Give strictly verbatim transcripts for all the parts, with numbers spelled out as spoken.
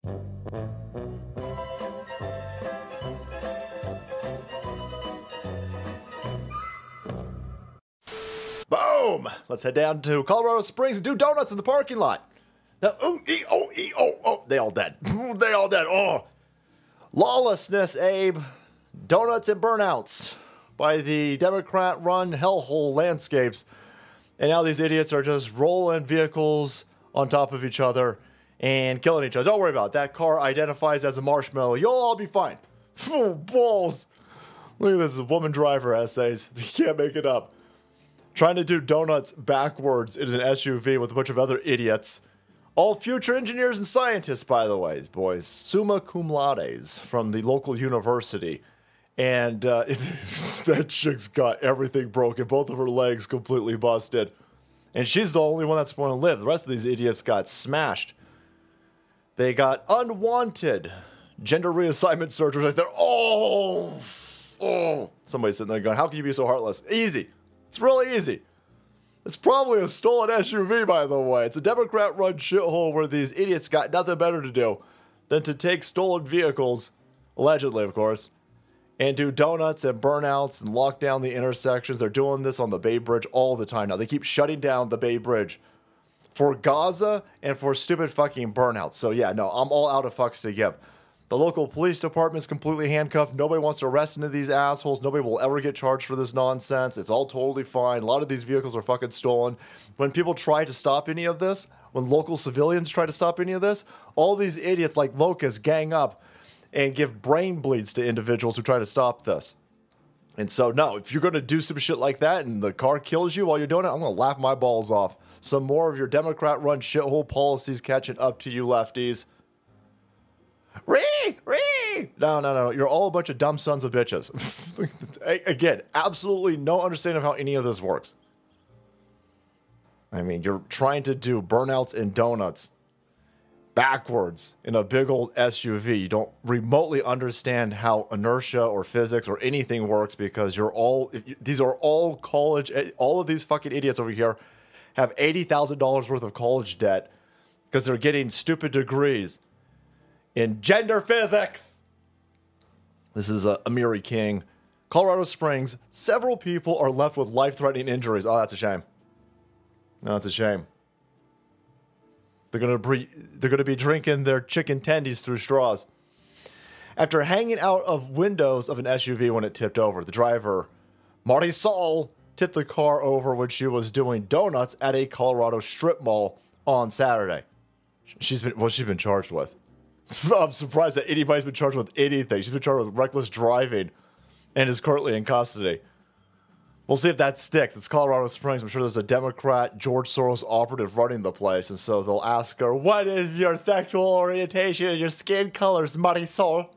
Boom! Let's head down to Colorado Springs and do donuts in the parking lot. Now, oh, e, oh, e, oh, oh, they all dead. They all dead. Oh. Lawlessness, Abe. Donuts and burnouts by the Democrat-run hellhole landscapes. And now these idiots are just rolling vehicles on top of each other and killing each other. Don't worry about it. That car identifies as a marshmallow. You'll all be fine. Balls. Look at this woman driver essays. You can't make it up. Trying to do donuts backwards in an S U V with a bunch of other idiots. All future engineers and scientists, by the way, boys. Summa cum laudes from the local university. And uh, it, that chick's got everything broken. Both of her legs completely busted. And she's the only one that's going to live. The rest of these idiots got smashed. They got unwanted gender reassignment surgeries. Like they're, oh, oh. Somebody's sitting there going, how can you be so heartless? Easy. It's really easy. It's probably a stolen S U V, by the way. It's a Democrat-run shithole where these idiots got nothing better to do than to take stolen vehicles, allegedly, of course, and do donuts and burnouts and lock down the intersections. They're doing this on the Bay Bridge all the time now. They keep shutting down the Bay Bridge for Gaza and for stupid fucking burnouts. So, yeah, no, I'm all out of fucks to give. The local police department's completely handcuffed. Nobody wants to arrest any of these assholes. Nobody will ever get charged for this nonsense. It's all totally fine. A lot of these vehicles are fucking stolen. When people try to stop any of this, when local civilians try to stop any of this, all these idiots like locusts gang up and give brain bleeds to individuals who try to stop this. And so, no, if you're going to do stupid shit like that and the car kills you while you're doing it, I'm going to laugh my balls off. Some more of your Democrat-run shithole policies catching up to you lefties. Ree! Ree! No, no, no. You're all a bunch of dumb sons of bitches. Again, absolutely no understanding of how any of this works. I mean, you're trying to do burnouts and donuts backwards in a big old S U V. You don't remotely understand how inertia or physics or anything works because you're all, these are all college, all of these fucking idiots over here have eighty thousand dollars worth of college debt because they're getting stupid degrees in gender physics. This is uh, Amiri King. Colorado Springs, several people are left with life-threatening injuries. Oh, that's a shame. No, that's a shame. They're gonna be they're gonna be drinking their chicken tendies through straws. After hanging out of windows of an S U V when it tipped over, the driver, Marty Saul, tipped the car over when she was doing donuts at a Colorado strip mall on Saturday. She's been well, she's been charged with. I'm surprised that anybody's been charged with anything. She's been charged with reckless driving and is currently in custody. We'll see if that sticks. It's Colorado Springs. I'm sure there's a Democrat, George Soros operative running the place. And so they'll ask her, what is your sexual orientation and your skin colors, Marisol?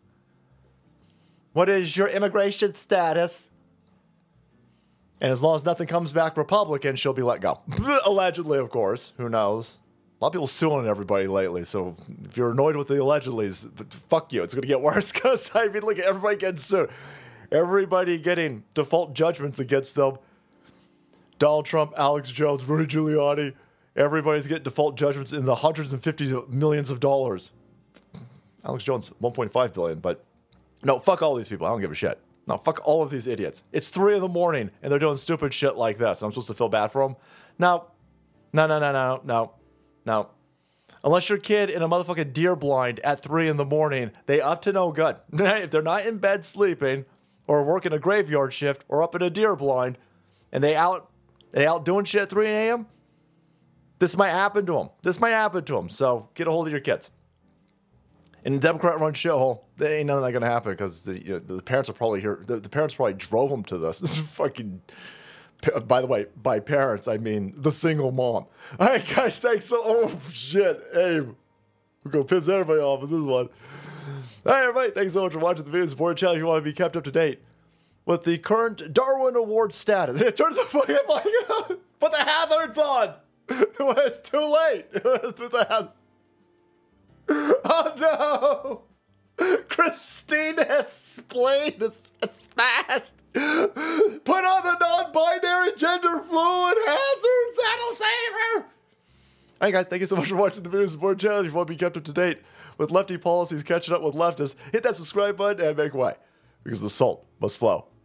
What is your immigration status? And as long as nothing comes back Republican, she'll be let go. Allegedly, of course. Who knows? A lot of people suing everybody lately. So if you're annoyed with the allegedlys, fuck you. It's going to get worse because, I mean, look at everybody getting sued. Everybody getting default judgments against them. Donald Trump, Alex Jones, Rudy Giuliani. Everybody's getting default judgments in the hundreds and fifties of millions of dollars. Alex Jones, one point five billion. But no, fuck all these people. I don't give a shit. No, fuck all of these idiots. It's three in the morning and they're doing stupid shit like this. I'm supposed to feel bad for them? No. No, no, no, no, no. No. Unless your kid in a motherfucking deer blind at three in the morning, they up to no good. If they're not in bed sleeping or working a graveyard shift or up in a deer blind and they out they out doing shit at three a.m., this might happen to them. This might happen to them. So get a hold of your kids. In the Democrat-run shithole, there ain't none of that going to happen because the, you know, the parents are probably here. The, the parents probably drove them to this. This is fucking... By the way, by parents, I mean the single mom. All right, guys, thanks so... Oh, shit. Hey, we're going to piss everybody off with this one. All right, everybody, thanks so much for watching the video. Support the channel if you want to be kept up to date with the current Darwin Award status. Turn the fucking... Put the hazards on! It's too late. Put the hazards... Oh, no! Christina's spleen is smashed! Put on the non-binary gender fluid hazards. That'll save her. All right, guys, thank you so much for watching the video support channel. If you want to be kept up to date with lefty policies, catching up with leftists, hit that subscribe button and make way, because the salt must flow.